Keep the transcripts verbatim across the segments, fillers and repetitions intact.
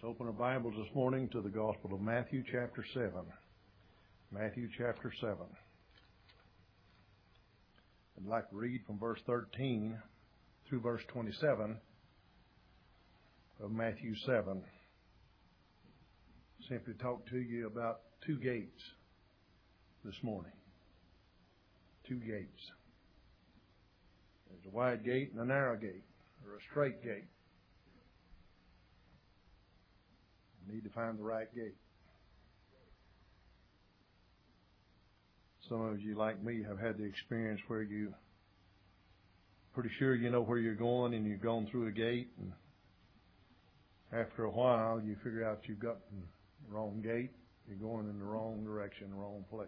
Let's open our Bibles this morning to the Gospel of Matthew chapter seven. Matthew chapter seven. I'd like to read from verse thirteen through verse twenty-seven of Matthew seven. Simply talk to you about two gates this morning. Two gates. There's a wide gate and a narrow gate, or a straight gate. You need to find the right gate. Some of you, like me, have had the experience where you pretty sure you know where you're going and you've gone through a gate, and after a while you figure out you've got the wrong gate, you're going in the wrong direction, the wrong place.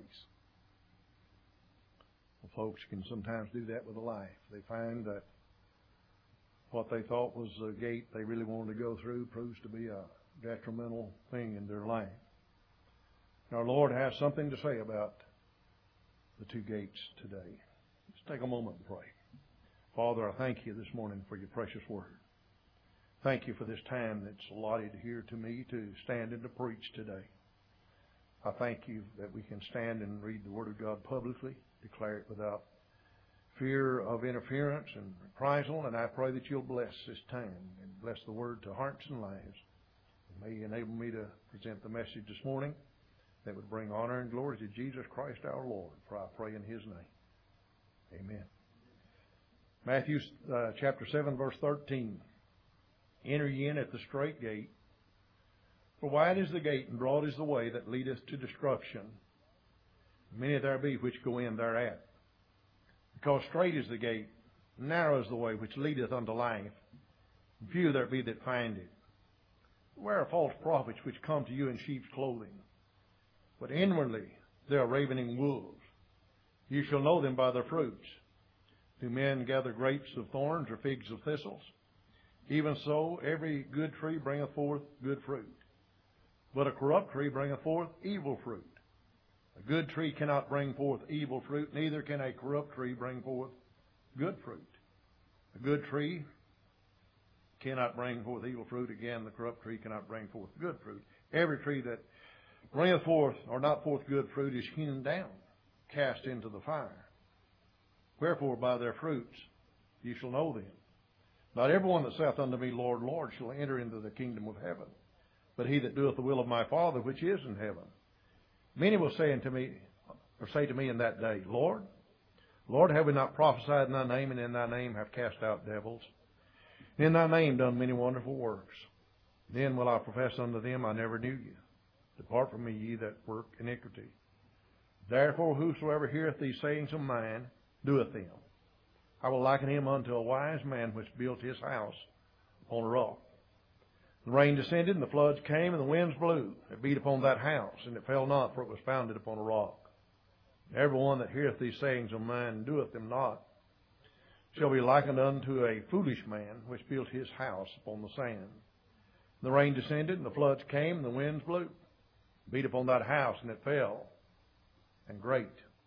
Well, folks can sometimes do that with a life. They find that what they thought was a gate they really wanted to go through proves to be a detrimental thing in their life. Our Lord has something to say about the two gates today. Let's take a moment and pray. Father, I thank you this morning for your precious word. Thank you for this time that's allotted here to me to stand and to preach today. I thank you that we can stand and read the Word of God publicly, declare it without fear of interference and reprisal, and I pray that you'll bless this time and bless the Word to hearts and lives. May you enable me to present the message this morning that would bring honor and glory to Jesus Christ our Lord, for I pray in His name. Amen. Matthew uh, chapter seven, verse thirteen. Enter ye in at the strait gate, for wide is the gate and broad is the way that leadeth to destruction. Many there be which go in thereat. Because strait is the gate, and narrow is the way which leadeth unto life, and few there be that find it. Beware of false prophets which come to you in sheep's clothing, but inwardly they are ravening wolves. You shall know them by their fruits. Do men gather grapes of thorns or figs of thistles? Even so, every good tree bringeth forth good fruit, but a corrupt tree bringeth forth evil fruit. A good tree cannot bring forth evil fruit, neither can a corrupt tree bring forth good fruit. A good tree cannot bring forth evil fruit. Again, the corrupt tree cannot bring forth good fruit. Every tree that bringeth forth or not forth good fruit is hewn down, cast into the fire. Wherefore by their fruits ye shall know them. Not everyone that saith unto me, Lord, Lord, shall enter into the kingdom of heaven, but he that doeth the will of my Father which is in heaven. Many will say unto me, or say to me in that day, Lord, Lord, have we not prophesied in thy name, and in thy name have cast out devils? And in thy name done many wonderful works. Then will I profess unto them, I never knew you. Depart from me, ye that work iniquity. Therefore whosoever heareth these sayings of mine, doeth them. I will liken him unto a wise man which built his house upon a rock. The rain descended, and the floods came, and the winds blew. It beat upon that house, and it fell not, for it was founded upon a rock. Every one that heareth these sayings of mine, and doeth them not, shall be likened unto a foolish man which built his house upon the sand. The rain descended, and the floods came, and the winds blew, beat upon that house, and it fell, and great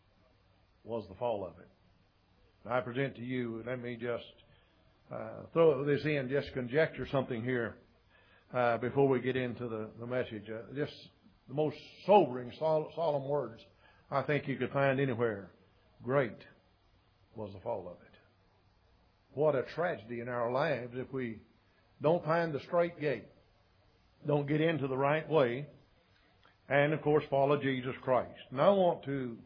was the fall of it. And I present to you, let me just uh, throw this in, just conjecture something here uh, before we get into the, the message. Uh, just the most sobering, sol- solemn words I think you could find anywhere. Great was the fall of it. What a tragedy in our lives if we don't find the straight gate, don't get into the right way, and, of course, follow Jesus Christ. And I want to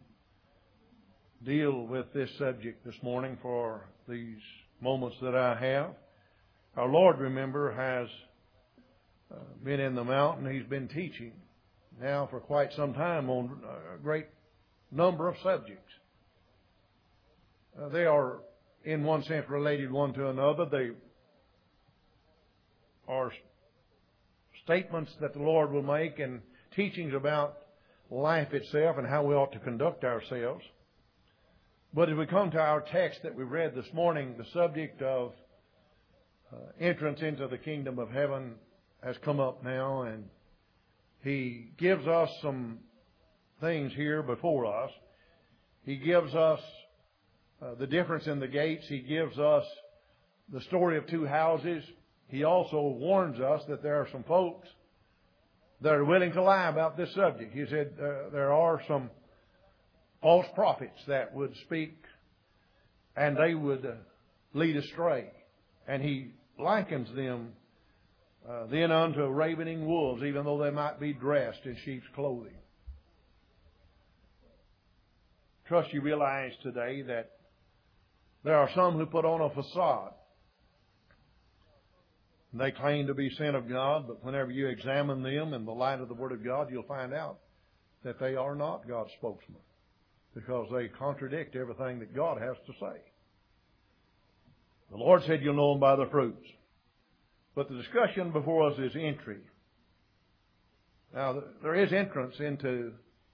deal with this subject this morning for these moments that I have. Our Lord, remember, has uh, been in the mountain. He's been teaching now for quite some time on a great number of subjects. Uh, they are in one sense related one to another. They are statements that the Lord will make and teachings about life itself and how we ought to conduct ourselves. But as we come to our text that we read this morning, the subject of uh, entrance into the kingdom of heaven has come up now, and he gives us some things here before us. He gives us Uh, the difference in the gates. He gives us the story of two houses. He also warns us that there are some folks that are willing to lie about this subject. He said uh, there are some false prophets that would speak and they would uh, lead astray. And he likens them uh, then unto ravening wolves, even though they might be dressed in sheep's clothing. Trust you realize today that there are some who put on a facade. They claim to be sent of God, but whenever you examine them in the light of the Word of God, you'll find out that they are not God's spokesman, because they contradict everything that God has to say. The Lord said you'll know them by their fruits. But the discussion before us is entry. Now, there is entrance into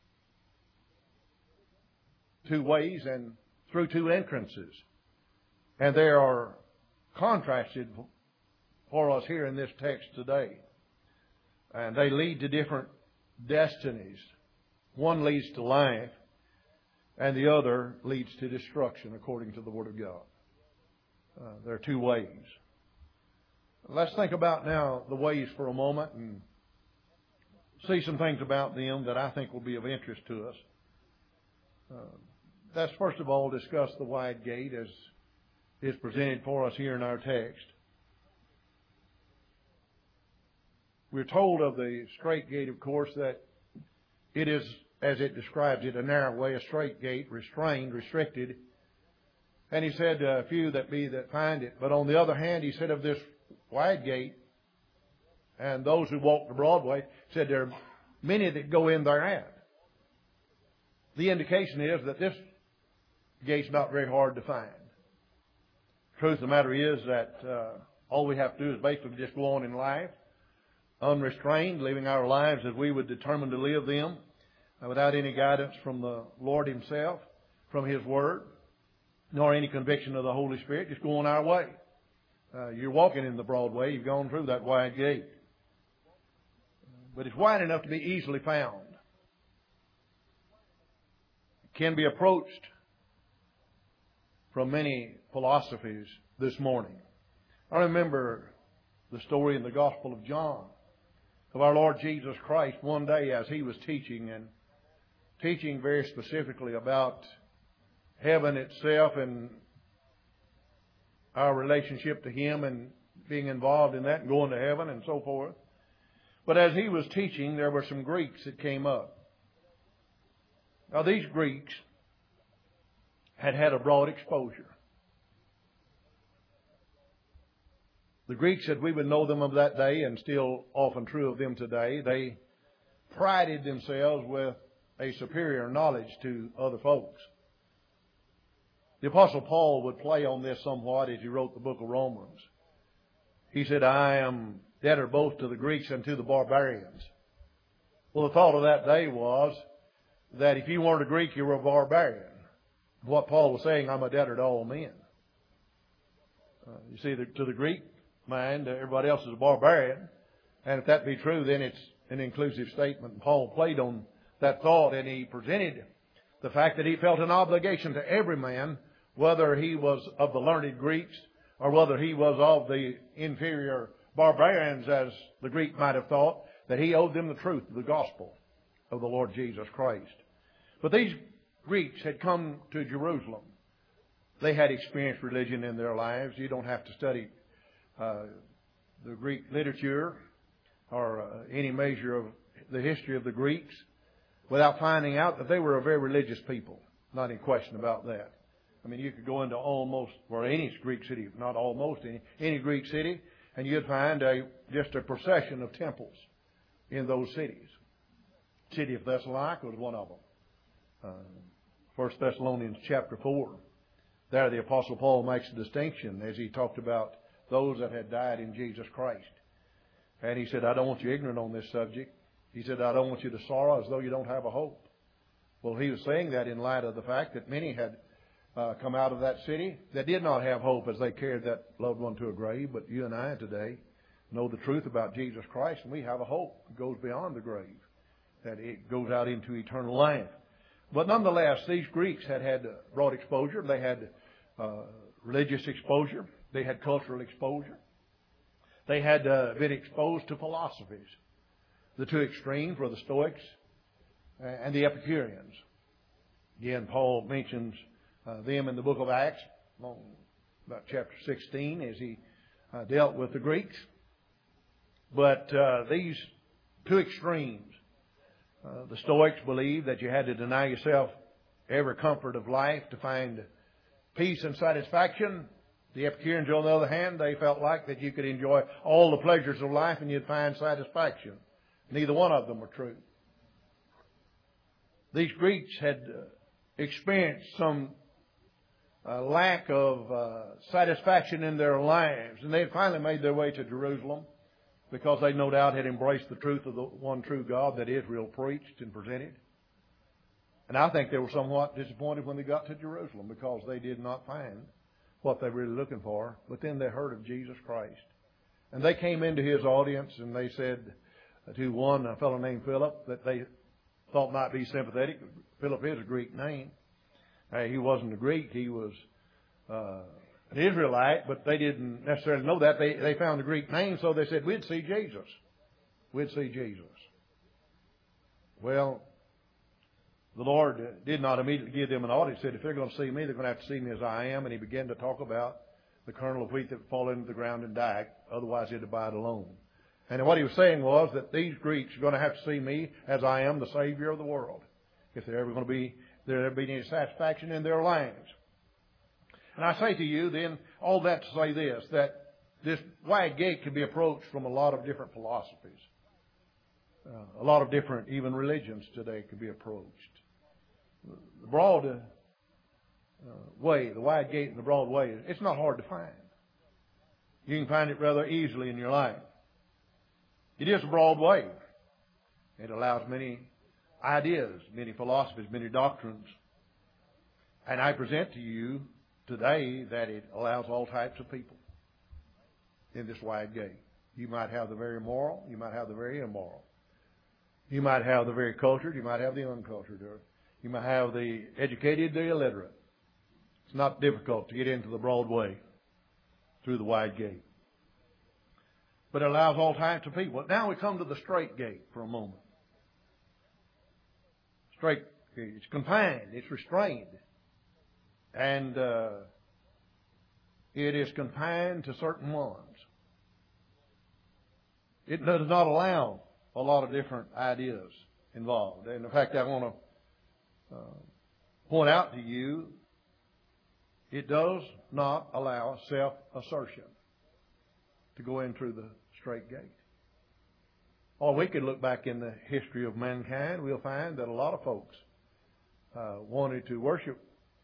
two ways and through two entrances. And they are contrasted for us here in this text today. And they lead to different destinies. One leads to life, and the other leads to destruction, according to the Word of God. Uh, there are two ways. Let's think about now the ways for a moment and see some things about them that I think will be of interest to us. Uh, let's first of all discuss the wide gate as is presented for us here in our text. We're told of the straight gate, of course, that it is, as it describes it, a narrow way, a straight gate, restrained, restricted. And he said, uh, few that be that find it. But on the other hand, he said of this wide gate, and those who walk the broad way, said there are many that go in thereat. The indication is that this gate's not very hard to find. The truth of the matter is that uh, all we have to do is basically just go on in life, unrestrained, living our lives as we would determine to live them, uh, without any guidance from the Lord Himself, from His Word, nor any conviction of the Holy Spirit, just go on our way. Uh, you're walking in the broad way. You've gone through that wide gate. But it's wide enough to be easily found. It can be approached from many philosophies this morning. I remember the story in the Gospel of John of our Lord Jesus Christ one day as He was teaching, and teaching very specifically about heaven itself and our relationship to Him and being involved in that and going to heaven and so forth. But as He was teaching, there were some Greeks that came up. Now, these Greeks had had a broad exposure. The Greeks, as we would know them of that day, and still often true of them today, they prided themselves with a superior knowledge to other folks. The Apostle Paul would play on this somewhat as he wrote the book of Romans. He said, I am debtor both to the Greeks and to the barbarians. Well, the thought of that day was that if you weren't a Greek, you were a barbarian. What Paul was saying, I'm a debtor to all men. Uh, you see, the, to the Greek mind, everybody else is a barbarian. And if that be true, then it's an inclusive statement. And Paul played on that thought, and he presented the fact that he felt an obligation to every man, whether he was of the learned Greeks or whether he was of the inferior barbarians, as the Greek might have thought, that he owed them the truth of the gospel of the Lord Jesus Christ. But these Greeks had come to Jerusalem. They had experienced religion in their lives. You don't have to study uh, the Greek literature or uh, any measure of the history of the Greeks without finding out that they were a very religious people. Not in question about that. I mean, you could go into almost, or any Greek city, not almost any, any Greek city, and you'd find a just a procession of temples in those cities. The city of Thessalonica was one of them. Uh, First Thessalonians chapter four. There the Apostle Paul makes a distinction as he talked about those that had died in Jesus Christ. And he said, I don't want you ignorant on this subject. He said, I don't want you to sorrow as though you don't have a hope. Well, he was saying that in light of the fact that many had uh, come out of that city that did not have hope as they carried that loved one to a grave. But you and I today know the truth about Jesus Christ, and we have a hope that goes beyond the grave, that it goes out into eternal life. But nonetheless, these Greeks had had broad exposure. They had uh, religious exposure. They had cultural exposure. They had uh, been exposed to philosophies. The two extremes were the Stoics and the Epicureans. Again, Paul mentions uh, them in the book of Acts, about chapter sixteen, as he uh, dealt with the Greeks. But uh, these two extremes, uh, the Stoics believed that you had to deny yourself every comfort of life to find peace and satisfaction. The Epicureans, on the other hand, they felt like that you could enjoy all the pleasures of life and you'd find satisfaction. Neither one of them were true. These Greeks had uh, experienced some uh, lack of uh, satisfaction in their lives, and they had finally made their way to Jerusalem because they no doubt had embraced the truth of the one true God that Israel preached and presented. And I think they were somewhat disappointed when they got to Jerusalem because they did not find what they were really looking for. But then they heard of Jesus Christ. And they came into His audience and they said to one, a fellow named Philip, that they thought might be sympathetic. Philip is a Greek name. Uh, he wasn't a Greek. He was uh, an Israelite, but they didn't necessarily know that. They, they found a Greek name, so they said, we'd see Jesus. We'd see Jesus. Well, the Lord did not immediately give them an audience. He said, if they're going to see me, they're going to have to see me as I am. And He began to talk about the kernel of wheat that would fall into the ground and die. Otherwise, it'd abide alone. And what He was saying was that these Greeks are going to have to see me as I am, the Savior of the world, if they're ever going to be, there ever be any satisfaction in their lives. And I say to you then, all that to say this, that this wide gate can be approached from a lot of different philosophies. Uh, a lot of different, even religions today can be approached. The broad uh, uh, way, the wide gate and the broad way, it's not hard to find. You can find it rather easily in your life. It is a broad way. It allows many ideas, many philosophies, many doctrines. And I present to you today that it allows all types of people in this wide gate. You might have the very moral, you might have the very immoral. You might have the very cultured, you might have the uncultured. Or you might have the educated, the illiterate. It's not difficult to get into the broad way through the wide gate. But it allows all types of people. Now we come to the straight gate for a moment. Straight gate. It's confined. It's restrained. And uh, it is confined to certain ones. It does not allow a lot of different ideas involved. And in fact, I want to Uh, point out to you, it does not allow self-assertion to go in through the straight gate. Or we could look back in the history of mankind, we'll find that a lot of folks uh, wanted to worship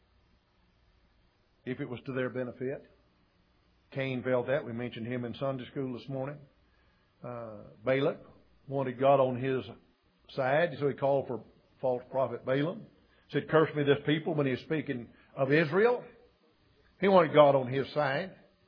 if it was to their benefit. Cain felt that. We mentioned him in Sunday school this morning. Uh, Balak wanted God on his side, so he called for false prophet Balaam. Said, curse me this people, when he was speaking of Israel. He wanted God on his side.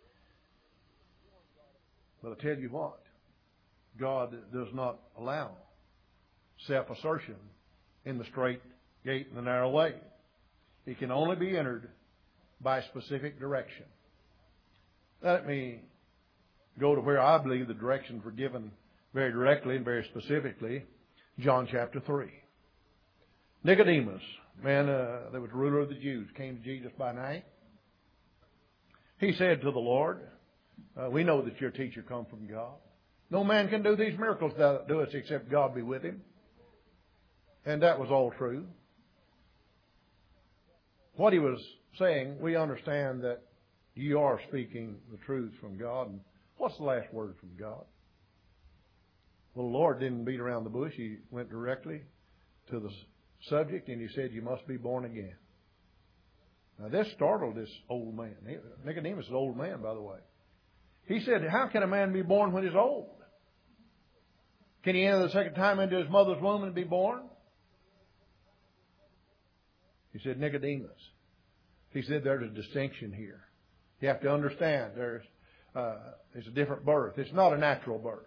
But I tell you what, God does not allow self-assertion in the straight gate and the narrow way. It can only be entered by specific direction. Let me go to where I believe the directions were given very directly and very specifically. John chapter three. Nicodemus, man uh, that was ruler of the Jews, came to Jesus by night. He said to the Lord, uh, we know that your teacher come from God. No man can do these miracles that do us except God be with him. And that was all true. What he was saying, we understand that you are speaking the truth from God. And what's the last word from God? Well, the Lord didn't beat around the bush. He went directly to the subject and he said, you must be born again. Now this startled this old man. Nicodemus is an old man, by the way. He said, how can a man be born when he's old? Can he enter the second time into his mother's womb and be born? He said, Nicodemus. He said, there's a distinction here. You have to understand there's uh, it's a different birth. It's not a natural birth.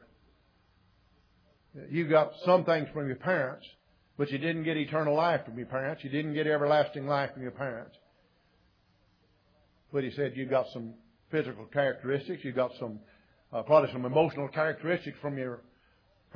You got some things from your parents, but you didn't get eternal life from your parents. You didn't get everlasting life from your parents. But he said you got some physical characteristics. You got some, uh, probably some emotional characteristics from your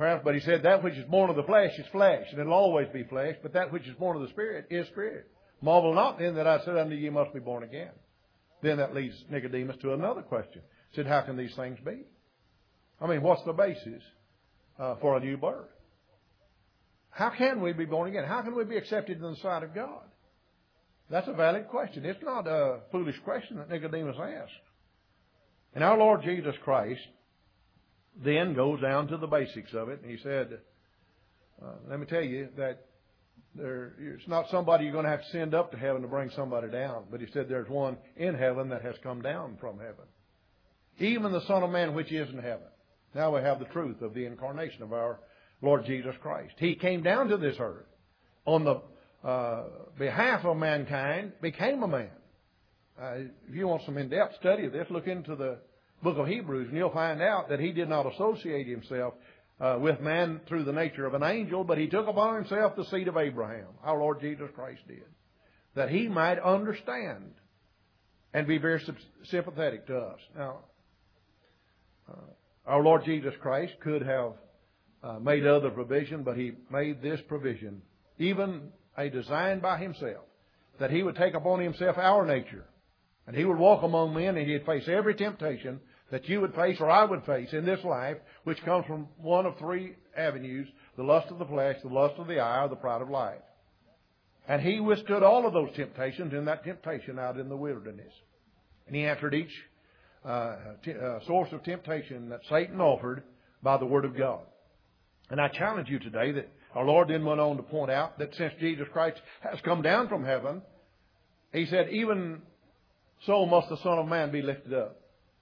Perhaps, but he said that which is born of the flesh is flesh, and it'll always be flesh, but that which is born of the Spirit is spirit. Marvel not then that I said unto you, you must be born again. Then that leads Nicodemus to another question. He said, how can these things be? I mean, what's the basis uh, for a new birth? How can we be born again? How can we be accepted in the sight of God? That's a valid question. It's not a foolish question that Nicodemus asked. And our Lord Jesus Christ then goes down to the basics of it. And he said, uh, let me tell you that there, it's not somebody you're going to have to send up to heaven to bring somebody down. But he said there's one in heaven that has come down from heaven. Even the Son of Man which is in heaven. Now we have the truth of the incarnation of our Lord Jesus Christ. He came down to this earth on the uh, behalf of mankind, became a man. Uh, if you want some in-depth study of this, look into the book of Hebrews, and you'll find out that he did not associate himself uh, with man through the nature of an angel, but he took upon himself the seed of Abraham. Our Lord Jesus Christ did. That he might understand and be very sympathetic to us. Now, uh, our Lord Jesus Christ could have uh, made other provision, but he made this provision, even a design by himself, that he would take upon himself our nature. And he would walk among men, and he'd face every temptation that you would face or I would face in this life, which comes from one of three avenues: the lust of the flesh, the lust of the eye, or the pride of life. And he withstood all of those temptations in that temptation out in the wilderness. And he answered each uh, t- uh, source of temptation that Satan offered by the Word of God. And I challenge you today that our Lord then went on to point out that since Jesus Christ has come down from heaven, he said, even so must the Son of Man be lifted up,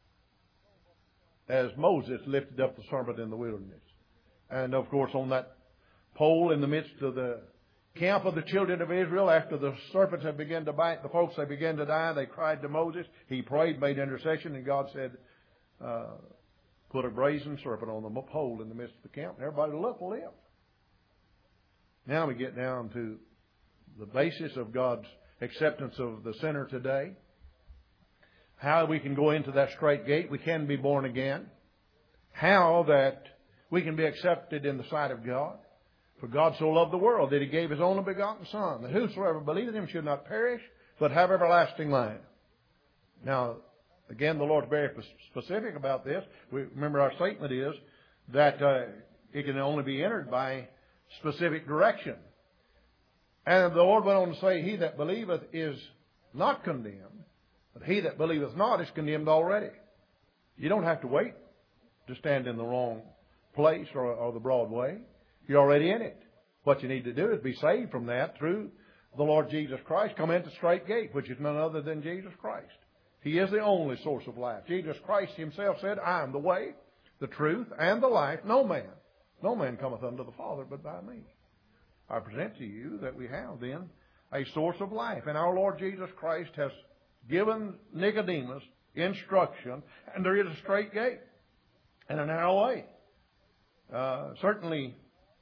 as Moses lifted up the serpent in the wilderness. And of course, on that pole in the midst of the camp of the children of Israel, after the serpents had begun to bite the folks, they began to die. They cried to Moses. He prayed, made intercession, and God said, uh, put a brazen serpent on the pole in the midst of the camp, and everybody looked and lived. Now we get down to the basis of God's acceptance of the sinner today. How we can go into that straight gate. We can be born again. How that we can be accepted in the sight of God. For God so loved the world that He gave His only begotten Son, that whosoever believeth Him should not perish, but have everlasting life. Now, again, the Lord's very specific about this. We, remember, our statement is that uh, it can only be entered by specific direction. And the Lord went on to say, he that believeth is not condemned, but he that believeth not is condemned already. You don't have to wait to stand in the wrong place or, or the broad way. You're already in it. What you need to do is be saved from that through the Lord Jesus Christ. Come into the straight gate, which is none other than Jesus Christ. He is the only source of life. Jesus Christ Himself said, I am the way, the truth, and the life. No man, no man cometh unto the Father but by me. I present to you that we have then a source of life. And our Lord Jesus Christ has given Nicodemus instruction, and there is a straight gate and a narrow way. Uh, certainly,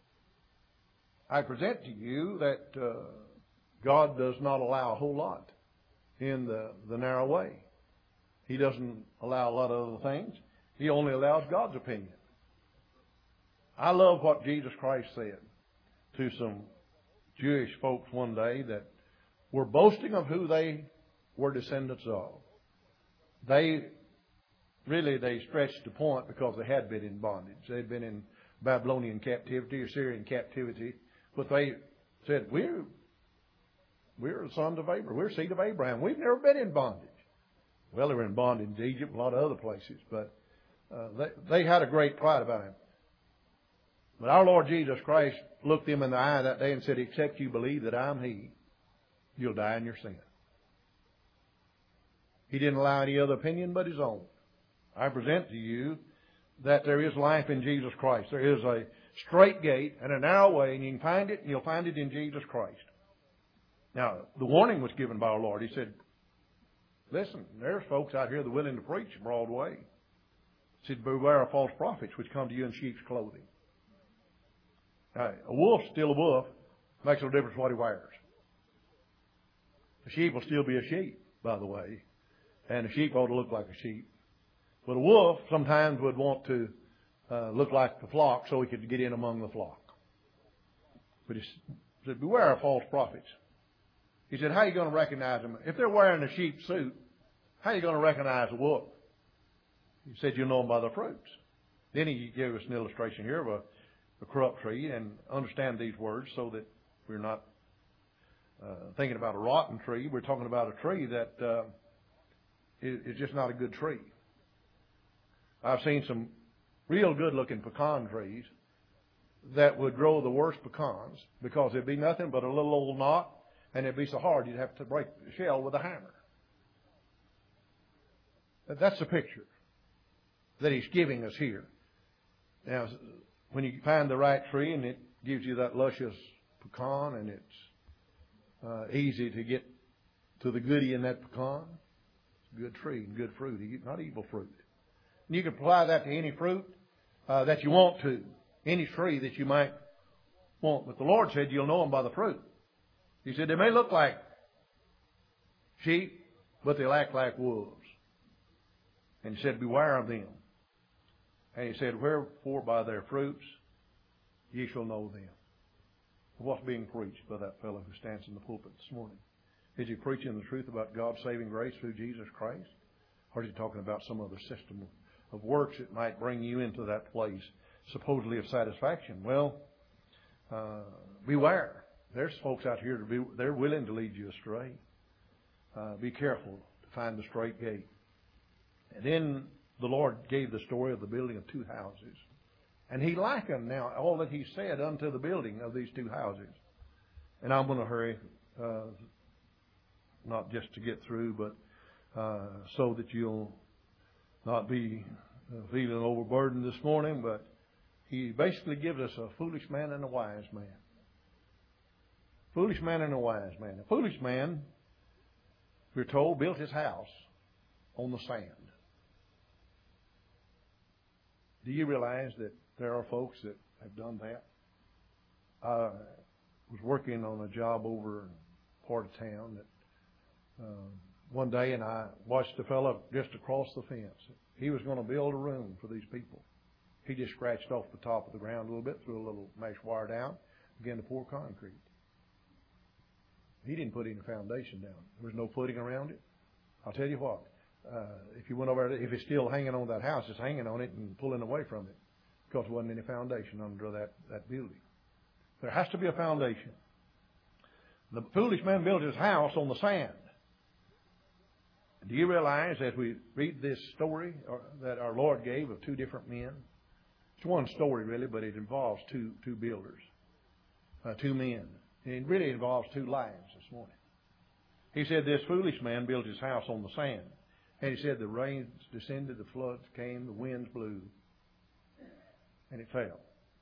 I present to you that uh, God does not allow a whole lot in the, the narrow way. He doesn't allow a lot of other things. He only allows God's opinion. I love what Jesus Christ said to some Jewish folks one day that were boasting of who they were descendants of. They really, they stretched the point because they had been in bondage. They had been in Babylonian captivity or Syrian captivity. But they said, we're, we're the sons of Abraham. We're seed of Abraham. We've never been in bondage. Well, they were in bondage in Egypt and a lot of other places. But uh, they, they had a great pride about Him. But our Lord Jesus Christ looked them in the eye that day and said, except you believe that I'm He, you'll die in your sin. He didn't allow any other opinion but His own. I present to you that there is life in Jesus Christ. There is a straight gate and a narrow way, and you can find it, and you'll find it in Jesus Christ. Now, the warning was given by our Lord. He said, listen, there's folks out here that are willing to preach a broad way. He said, beware of false prophets which come to you in sheep's clothing. Now, a wolf's still a wolf. Makes no difference what he wears. A sheep will still be a sheep, by the way. And a sheep ought to look like a sheep. But a wolf sometimes would want to uh, look like the flock so he could get in among the flock. But he said, beware of false prophets. He said, how are you going to recognize them? If they're wearing a sheep suit, how are you going to recognize a wolf? He said, you'll know them by their fruits. Then he gave us an illustration here of a, a corrupt tree, and understand these words so that we're not uh, thinking about a rotten tree. We're talking about a tree that uh, is, is just not a good tree. I've seen some real good-looking pecan trees that would grow the worst pecans because it'd be nothing but a little old knot, and it'd be so hard you'd have to break the shell with a hammer. That's the picture that he's giving us here. Now, when you find the right tree and it gives you that luscious pecan, and it's uh, easy to get to the goodie in that pecan, it's a good tree and good fruit, not evil fruit. And you can apply that to any fruit uh, that you want to, any tree that you might want. But the Lord said you'll know them by the fruit. He said they may look like sheep, but they'll act like wolves. And he said, beware of them. And he said, wherefore by their fruits ye shall know them. What's being preached by that fellow who stands in the pulpit this morning? Is he preaching the truth about God's saving grace through Jesus Christ? Or is he talking about some other system of works that might bring you into that place, supposedly of satisfaction? Well, uh, beware. There's folks out here, to be, they're willing to lead you astray. Uh, be careful to find the straight gate. And then the Lord gave the story of the building of two houses. And he likened now all that he said unto the building of these two houses. And I'm going to hurry, uh, not just to get through, but uh, so that you'll not be uh, feeling overburdened this morning. But he basically gives us a foolish man and a wise man. Foolish man and a wise man. A foolish man, we're told, built his house on the sand. Do you realize that there are folks that have done that? I was working on a job over in a part of town that uh, one day, and I watched a fellow just across the fence. He was going to build a room for these people. He just scratched off the top of the ground a little bit, threw a little mesh wire down, began to pour concrete. He didn't put any foundation down. There was no footing around it. I'll tell you what. Uh, if you went over there, if it's still hanging on that house, it's hanging on it and pulling away from it because there wasn't any foundation under that, that building. There has to be a foundation. The foolish man built his house on the sand. Do you realize as we read this story or, that our Lord gave of two different men? It's one story really, but it involves two two builders, uh, two men. And it really involves two lives this morning. He said this foolish man built his house on the sand. And he said the rains descended, the floods came, the winds blew, and it fell.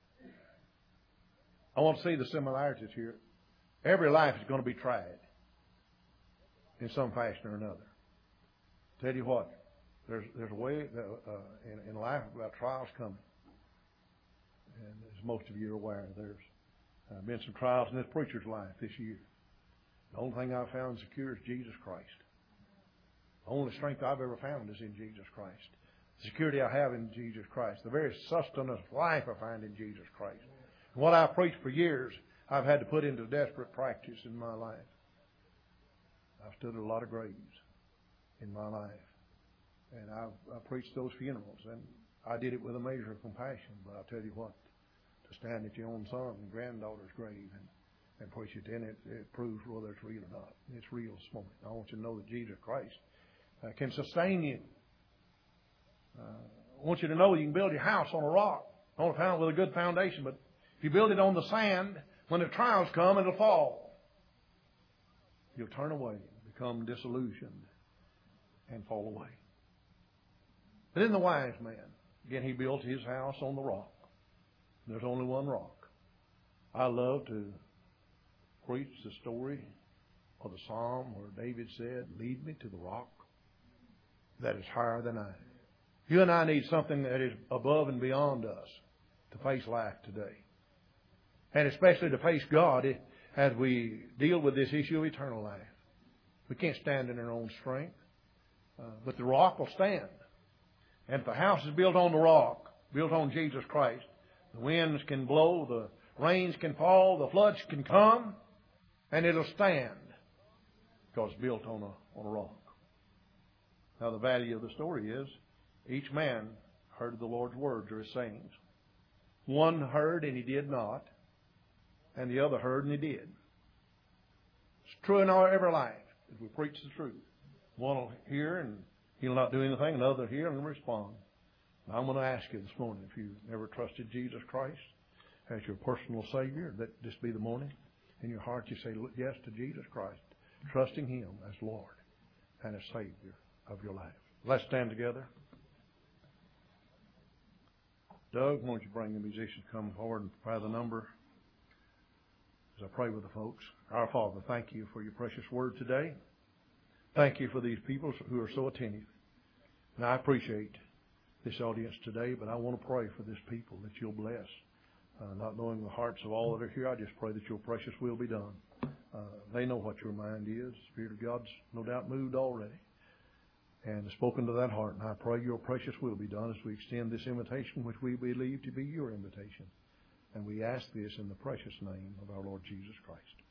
I want to see the similarities here. Every life is going to be tried in some fashion or another. Tell you what, there's there's a way uh, in, in life about trials coming. And as most of you are aware, there's uh, been some trials in this preacher's life this year. The only thing I've found secure is Jesus Christ. The only strength I've ever found is in Jesus Christ. The security I have in Jesus Christ. The very sustenance of life I find in Jesus Christ. And what I've preached for years, I've had to put into desperate practice in my life. I've stood at a lot of graves in my life. And I've, I've preached those funerals. And I did it with a measure of compassion. But I'll tell you what, to stand at your own son and granddaughter's grave and, and preach it, then it, it proves whether it's real or not. It's real this morning. I want you to know that Jesus Christ Uh, can sustain you. Uh, I want you to know you can build your house on a rock, on a found with a good foundation. But if you build it on the sand, when the trials come, it'll fall. You'll turn away, become disillusioned, and fall away. But then the wise man, again, he built his house on the rock. There's only one rock. I love to preach the story of the psalm where David said, "Lead me to the rock that is higher than I." You and I need something that is above and beyond us to face life today. And especially to face God as we deal with this issue of eternal life. We can't stand in our own strength. Uh, but the rock will stand. And if the house is built on the rock, built on Jesus Christ. The winds can blow, the rains can fall, the floods can come, and it'll stand because it's built on a, on a rock. Now the value of the story is each man heard the Lord's words or His sayings. One heard and he did not, and the other heard and he did. It's true in our every life if we preach the truth. One will hear and he'll not do anything, another will hear and respond. Now, I'm going to ask you this morning, if you've never trusted Jesus Christ as your personal Savior, let this be the morning. In your heart you say yes to Jesus Christ, trusting Him as Lord and as Savior of your life. Let's stand together. Doug, why don't you bring the musicians come forward and prepare the number as I pray with the folks. Our Father, thank you for your precious word today. Thank you for these people who are so attentive. And I appreciate this audience today, but I want to pray for this people that you'll bless. Uh, not knowing the hearts of all that are here, I just pray that your precious will be done. Uh, they know what your mind is. The Spirit of God's no doubt moved already and has spoken to that heart. And I pray your precious will be done as we extend this invitation, which we believe to be your invitation. And we ask this in the precious name of our Lord Jesus Christ.